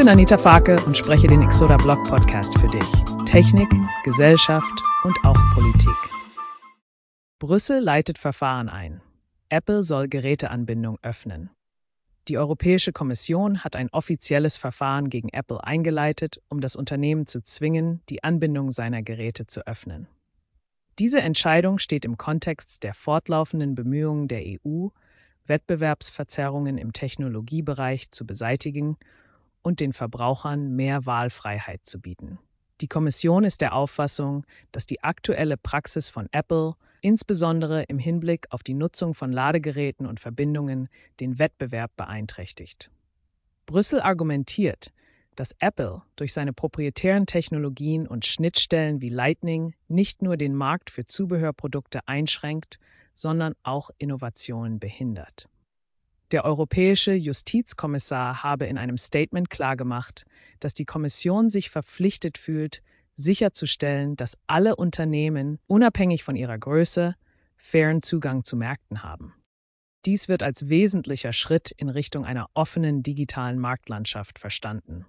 bin Anita Farke und spreche den Exoda Blog Podcast für dich. Technik, Gesellschaft und auch Politik. Brüssel leitet Verfahren ein. Apple soll Geräteanbindung öffnen. Die Europäische Kommission hat ein offizielles Verfahren gegen Apple eingeleitet, um das Unternehmen zu zwingen, die Anbindung seiner Geräte zu öffnen. Diese Entscheidung steht im Kontext der fortlaufenden Bemühungen der EU, Wettbewerbsverzerrungen im Technologiebereich zu beseitigen und den Verbrauchern mehr Wahlfreiheit zu bieten. Die Kommission ist der Auffassung, dass die aktuelle Praxis von Apple, insbesondere im Hinblick auf die Nutzung von Ladegeräten und Verbindungen, den Wettbewerb beeinträchtigt. Brüssel argumentiert, dass Apple durch seine proprietären Technologien und Schnittstellen wie Lightning nicht nur den Markt für Zubehörprodukte einschränkt, sondern auch Innovationen behindert. Der europäische Justizkommissar habe in einem Statement klargemacht, dass die Kommission sich verpflichtet fühlt, sicherzustellen, dass alle Unternehmen, unabhängig von ihrer Größe, fairen Zugang zu Märkten haben. Dies wird als wesentlicher Schritt in Richtung einer offenen digitalen Marktlandschaft verstanden.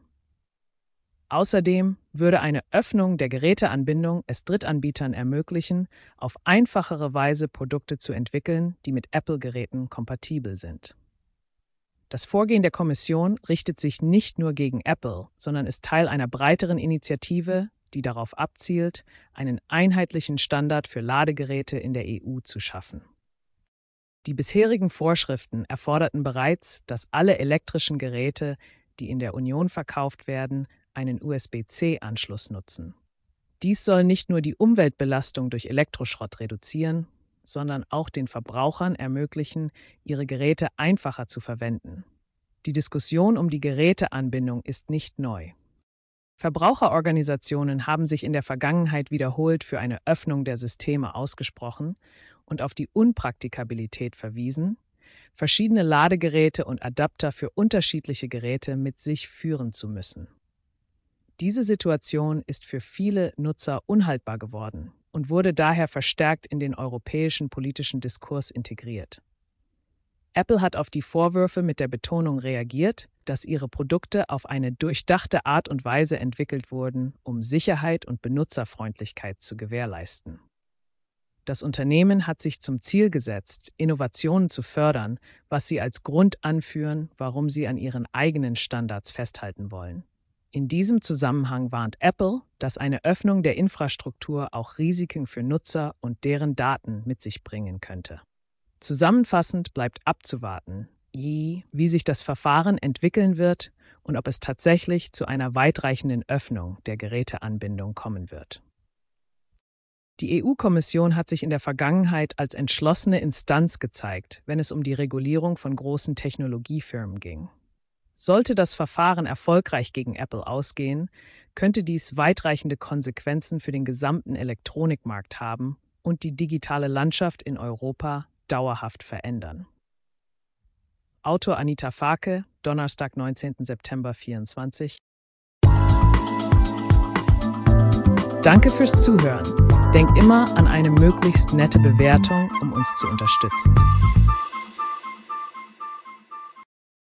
Außerdem würde eine Öffnung der Geräteanbindung es Drittanbietern ermöglichen, auf einfachere Weise Produkte zu entwickeln, die mit Apple-Geräten kompatibel sind. Das Vorgehen der Kommission richtet sich nicht nur gegen Apple, sondern ist Teil einer breiteren Initiative, die darauf abzielt, einen einheitlichen Standard für Ladegeräte in der EU zu schaffen. Die bisherigen Vorschriften erforderten bereits, dass alle elektrischen Geräte, die in der Union verkauft werden, einen USB-C-Anschluss nutzen. Dies soll nicht nur die Umweltbelastung durch Elektroschrott reduzieren, sondern auch den Verbrauchern ermöglichen, ihre Geräte einfacher zu verwenden. Die Diskussion um die Geräteanbindung ist nicht neu. Verbraucherorganisationen haben sich in der Vergangenheit wiederholt für eine Öffnung der Systeme ausgesprochen und auf die Unpraktikabilität verwiesen, verschiedene Ladegeräte und Adapter für unterschiedliche Geräte mit sich führen zu müssen. Diese Situation ist für viele Nutzer unhaltbar geworden und wurde daher verstärkt in den europäischen politischen Diskurs integriert. Apple hat auf die Vorwürfe mit der Betonung reagiert, dass ihre Produkte auf eine durchdachte Art und Weise entwickelt wurden, um Sicherheit und Benutzerfreundlichkeit zu gewährleisten. Das Unternehmen hat sich zum Ziel gesetzt, Innovationen zu fördern, was sie als Grund anführen, warum sie an ihren eigenen Standards festhalten wollen. In diesem Zusammenhang warnt Apple, dass eine Öffnung der Infrastruktur auch Risiken für Nutzer und deren Daten mit sich bringen könnte. Zusammenfassend bleibt abzuwarten, wie sich das Verfahren entwickeln wird und ob es tatsächlich zu einer weitreichenden Öffnung der Geräteanbindung kommen wird. Die EU-Kommission hat sich in der Vergangenheit als entschlossene Instanz gezeigt, wenn es um die Regulierung von großen Technologiefirmen ging. Sollte das Verfahren erfolgreich gegen Apple ausgehen, könnte dies weitreichende Konsequenzen für den gesamten Elektronikmarkt haben und die digitale Landschaft in Europa dauerhaft verändern. Autor Anita Farke, Donnerstag, 19. September 2024. Danke fürs Zuhören. Denk immer an eine möglichst nette Bewertung, um uns zu unterstützen.